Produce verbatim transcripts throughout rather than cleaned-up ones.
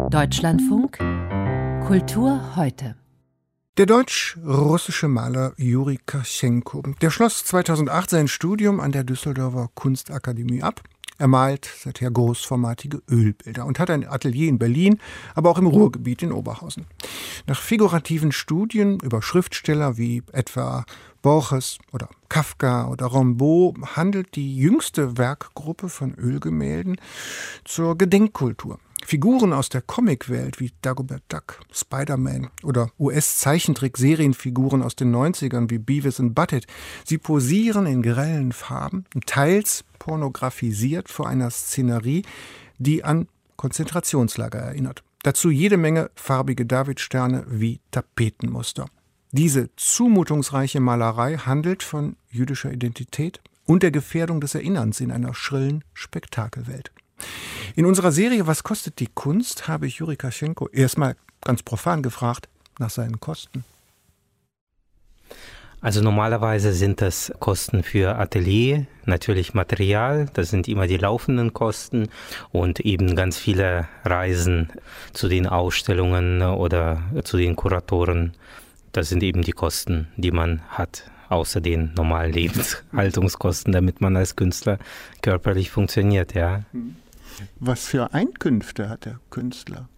Deutschlandfunk Kultur heute. Der deutsch-russische Maler Juri Kaschenko, der schloss zweitausendacht sein Studium an der Düsseldorfer Kunstakademie ab. Er malt seither großformatige Ölbilder und hat ein Atelier in Berlin, aber auch im Ruhrgebiet in Oberhausen. Nach figurativen Studien über Schriftsteller wie etwa Borges oder Kafka oder Rimbaud handelt die jüngste Werkgruppe von Ölgemälden zur Gedenkkultur. Figuren aus der Comicwelt wie Dagobert Duck, Spider-Man oder U S-Zeichentrick-Serienfiguren aus den neunzigern wie Beavis and Butthead. Sie posieren in grellen Farben, teils pornografisiert vor einer Szenerie, die an Konzentrationslager erinnert. Dazu jede Menge farbige Davidsterne wie Tapetenmuster. Diese zumutungsreiche Malerei handelt von jüdischer Identität und der Gefährdung des Erinnerns in einer schrillen Spektakelwelt. In unserer Serie Was kostet die Kunst? Habe ich Juri Kaschenko erstmal ganz profan gefragt nach seinen Kosten. Also normalerweise sind das Kosten für Atelier, natürlich Material, das sind immer die laufenden Kosten und eben ganz viele Reisen zu den Ausstellungen oder zu den Kuratoren. Das sind eben die Kosten, die man hat, außer den normalen Lebenshaltungskosten, damit man als Künstler körperlich funktioniert, ja. Was für Einkünfte hat der Künstler?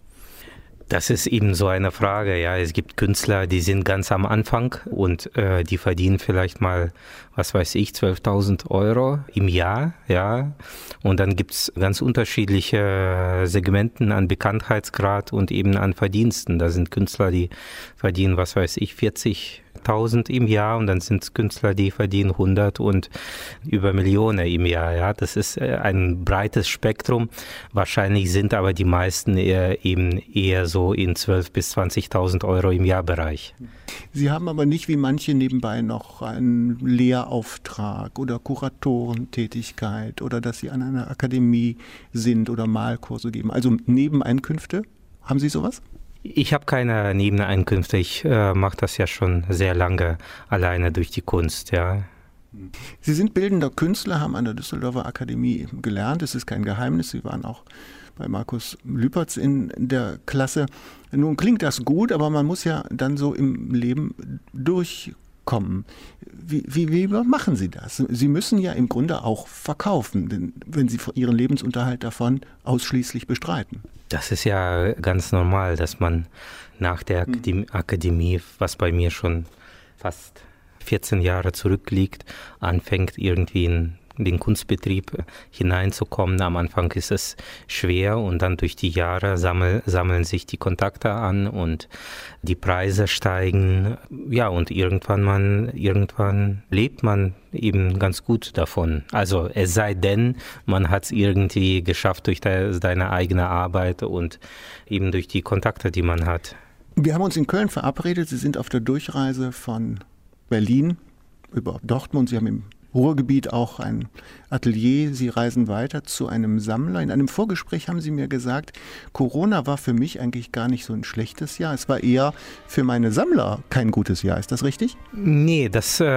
Das ist eben so eine Frage, ja. Es gibt Künstler, die sind ganz am Anfang und äh, die verdienen vielleicht mal, was weiß ich, zwölftausend Euro im Jahr, ja. Und dann gibt es ganz unterschiedliche Segmenten an Bekanntheitsgrad und eben an Verdiensten. Da sind Künstler, die verdienen, was weiß ich, vierzigtausend im Jahr und dann sind es Künstler, die verdienen hundert und über Millionen im Jahr, ja. Das ist ein breites Spektrum. Wahrscheinlich sind aber die meisten eher, eben eher so in zwölftausend bis zwanzigtausend Euro im Jahr Bereich. Sie haben aber nicht wie manche nebenbei noch einen Lehrauftrag oder Kuratorentätigkeit oder dass Sie an einer Akademie sind oder Malkurse geben. Also Nebeneinkünfte, haben Sie sowas? Ich habe keine Nebeneinkünfte. Ich äh, mache das ja schon sehr lange alleine durch die Kunst, ja. Sie sind bildender Künstler, haben an der Düsseldorfer Akademie gelernt. Es ist kein Geheimnis. Sie waren auch bei Markus Lüpertz in der Klasse. Nun klingt das gut, aber man muss ja dann so im Leben durchkommen. Wie, wie, wie machen Sie das? Sie müssen ja im Grunde auch verkaufen, denn wenn Sie Ihren Lebensunterhalt davon ausschließlich bestreiten. Das ist ja ganz normal, dass man nach der Akademie, Akademie, was bei mir schon fast vierzehn Jahre zurückliegt, anfängt irgendwie in den Kunstbetrieb hineinzukommen. Am Anfang ist es schwer und dann durch die Jahre sammel, sammeln sich die Kontakte an und die Preise steigen. Ja, und irgendwann man, irgendwann lebt man eben ganz gut davon. Also es sei denn, man hat es irgendwie geschafft durch de, seine eigene Arbeit und eben durch die Kontakte, die man hat. Wir haben uns in Köln verabredet. Sie sind auf der Durchreise von Berlin über Dortmund. Sie haben im Ruhrgebiet auch ein Atelier. Sie reisen weiter zu einem Sammler. In einem Vorgespräch haben Sie mir gesagt, Corona war für mich eigentlich gar nicht so ein schlechtes Jahr. Es war eher für meine Sammler kein gutes Jahr. Ist das richtig? Nee, das, äh,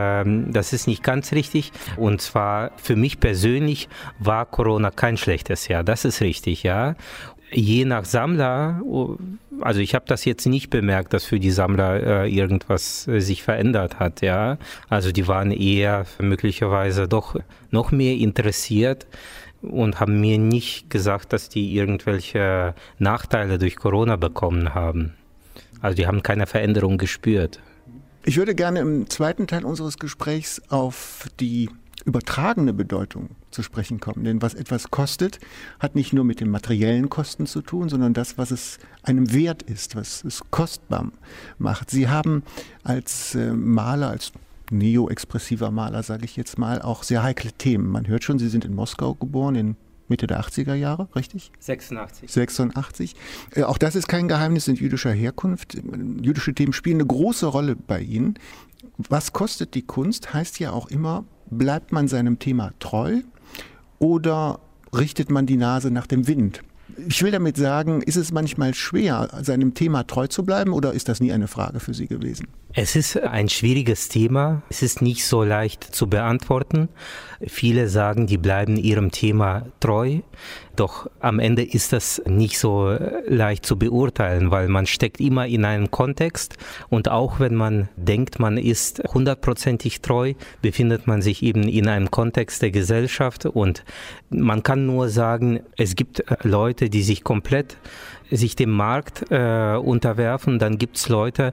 das ist nicht ganz richtig. Und zwar für mich persönlich war Corona kein schlechtes Jahr. Das ist richtig, ja. Je nach Sammler, also ich habe das jetzt nicht bemerkt, dass für die Sammler äh, irgendwas äh, sich verändert hat, ja. Also die waren eher möglicherweise doch noch mehr interessiert und haben mir nicht gesagt, dass die irgendwelche Nachteile durch Corona bekommen haben. Also die haben keine Veränderung gespürt. Ich würde gerne im zweiten Teil unseres Gesprächs auf die übertragene Bedeutung zu sprechen kommen. Denn was etwas kostet, hat nicht nur mit den materiellen Kosten zu tun, sondern das, was es einem wert ist, was es kostbar macht. Sie haben als äh, Maler, als neo-expressiver Maler, sage ich jetzt mal, auch sehr heikle Themen. Man hört schon, Sie sind in Moskau geboren, in Mitte der achtziger Jahre, richtig? sechsundachtzig. sechsundachtzig. Äh, auch das ist kein Geheimnis, sind jüdischer Herkunft. Jüdische Themen spielen eine große Rolle bei Ihnen. Was kostet die Kunst, heißt ja auch immer, bleibt man seinem Thema treu oder richtet man die Nase nach dem Wind? Ich will damit sagen, ist es manchmal schwer, seinem Thema treu zu bleiben oder ist das nie eine Frage für Sie gewesen? Es ist ein schwieriges Thema. Es ist nicht so leicht zu beantworten. Viele sagen, die bleiben ihrem Thema treu. Doch am Ende ist das nicht so leicht zu beurteilen, weil man steckt immer in einem Kontext und auch wenn man denkt, man ist hundertprozentig treu, befindet man sich eben in einem Kontext der Gesellschaft und man kann nur sagen, es gibt Leute, die sich komplett sich dem Markt äh, unterwerfen. Dann gibt es Leute,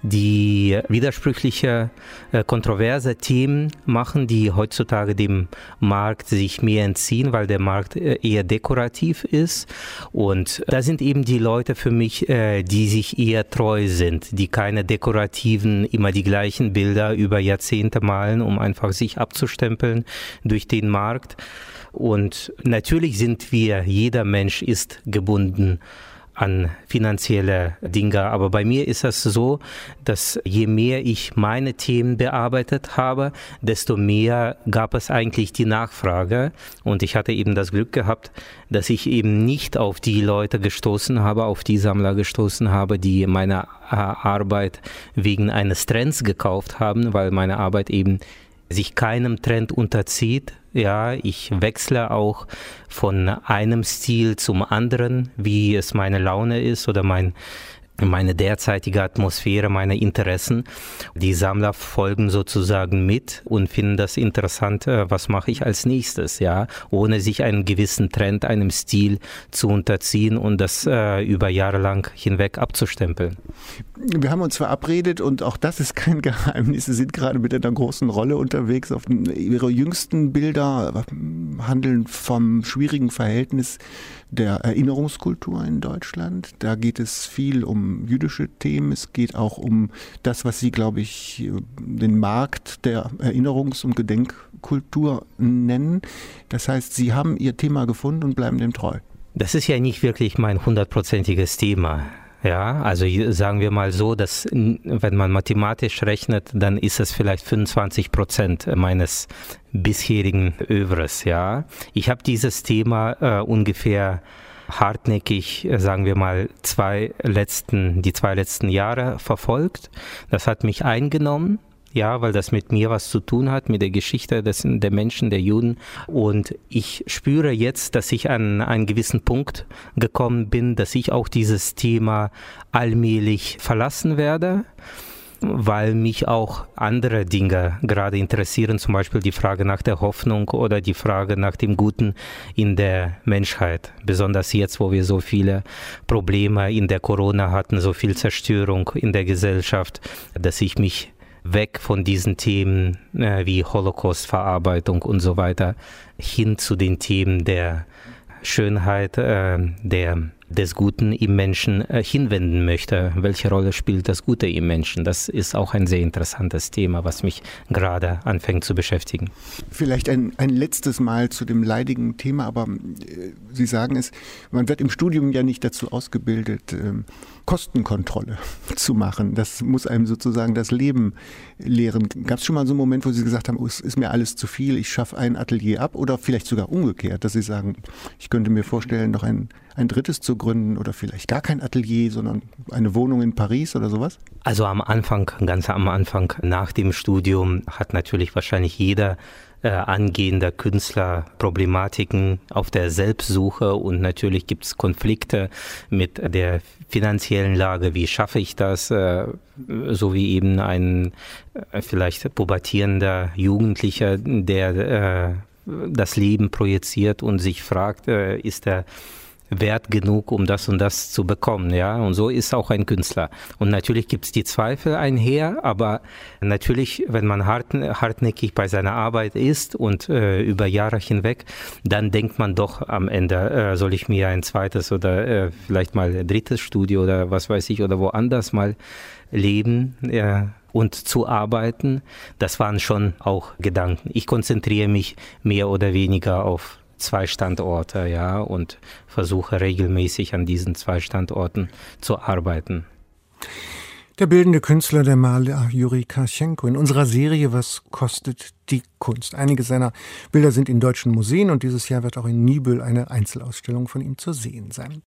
die widersprüchliche, äh, kontroverse Themen machen, die heutzutage dem Markt sich mehr entziehen, weil der Markt äh, eher dekorativ ist. Und da sind eben die Leute für mich, äh, die sich eher treu sind, die keine dekorativen, immer die gleichen Bilder über Jahrzehnte malen, um einfach sich abzustempeln durch den Markt. Und natürlich sind wir, jeder Mensch ist gebunden an finanzielle Dinge. Aber bei mir ist es so, dass je mehr ich meine Themen bearbeitet habe, desto mehr gab es eigentlich die Nachfrage. Und ich hatte eben das Glück gehabt, dass ich eben nicht auf die Leute gestoßen habe, auf die Sammler gestoßen habe, die meine Arbeit wegen eines Trends gekauft haben, weil meine Arbeit eben sich keinem Trend unterzieht. Ja, ich wechsle auch von einem Stil zum anderen, wie es meine Laune ist oder mein meine derzeitige Atmosphäre, meine Interessen. Die Sammler folgen sozusagen mit und finden das interessant, was mache ich als nächstes, ja, ohne sich einem gewissen Trend, einem Stil zu unterziehen und das äh, über Jahre lang hinweg abzustempeln. Wir haben uns verabredet und auch das ist kein Geheimnis. Sie sind gerade mit einer großen Rolle unterwegs. Auf Ihre jüngsten Bilder handeln vom schwierigen Verhältnis der Erinnerungskultur in Deutschland. Da geht es viel um jüdische Themen. Es geht auch um das, was Sie, glaube ich, den Markt der Erinnerungs- und Gedenkkultur nennen. Das heißt, Sie haben Ihr Thema gefunden und bleiben dem treu. Das ist ja nicht wirklich mein hundertprozentiges Thema. Ja, also sagen wir mal so, dass wenn man mathematisch rechnet, dann ist es vielleicht fünfundzwanzig Prozent meines bisherigen Övres. Ja, ich habe dieses Thema äh, ungefähr hartnäckig, sagen wir mal, zwei letzten, die zwei letzten Jahre verfolgt. Das hat mich eingenommen. Ja, weil das mit mir was zu tun hat, mit der Geschichte des, der Menschen, der Juden. Und ich spüre jetzt, dass ich an einen gewissen Punkt gekommen bin, dass ich auch dieses Thema allmählich verlassen werde, weil mich auch andere Dinge gerade interessieren, zum Beispiel die Frage nach der Hoffnung oder die Frage nach dem Guten in der Menschheit. Besonders jetzt, wo wir so viele Probleme in der Corona hatten, so viel Zerstörung in der Gesellschaft, dass ich mich weg von diesen Themen äh, wie Holocaust-Verarbeitung und so weiter hin zu den Themen der Schönheit, äh, der, des Guten im Menschen äh, hinwenden möchte. Welche Rolle spielt das Gute im Menschen? Das ist auch ein sehr interessantes Thema, was mich gerade anfängt zu beschäftigen. Vielleicht ein, ein letztes Mal zu dem leidigen Thema, aber äh, Sie sagen es, man wird im Studium ja nicht dazu ausgebildet, äh, Kostenkontrolle zu machen. Das muss einem sozusagen das Leben lehren. Gab es schon mal so einen Moment, wo Sie gesagt haben, oh, es ist mir alles zu viel, ich schaffe ein Atelier ab oder vielleicht sogar umgekehrt, dass Sie sagen, ich könnte mir vorstellen, noch ein, ein drittes zu gründen oder vielleicht gar kein Atelier, sondern eine Wohnung in Paris oder sowas? Also am Anfang, ganz am Anfang nach dem Studium hat natürlich wahrscheinlich jeder äh, angehender Künstler Problematiken auf der Selbstsuche und natürlich gibt es Konflikte mit der finanziellen Lage. Wie schaffe ich das? Äh, so wie eben ein äh, vielleicht pubertierender Jugendlicher, der äh, das Leben projiziert und sich fragt, äh, ist er wert genug, um das und das zu bekommen, ja, und so ist auch ein Künstler. Und natürlich gibt es die Zweifel einher, aber natürlich, wenn man hart, hartnäckig bei seiner Arbeit ist und äh, über Jahre hinweg, dann denkt man doch am Ende, äh, soll ich mir ein zweites oder äh, vielleicht mal ein drittes Studio oder was weiß ich oder woanders mal leben, äh, und zu arbeiten. Das waren schon auch Gedanken. Ich konzentriere mich mehr oder weniger auf zwei Standorte, ja, und versuche regelmäßig an diesen zwei Standorten zu arbeiten. Der bildende Künstler, der Maler Juri Kaschenko in unserer Serie Was kostet die Kunst? Einige seiner Bilder sind in deutschen Museen und dieses Jahr wird auch in Niebüll eine Einzelausstellung von ihm zu sehen sein.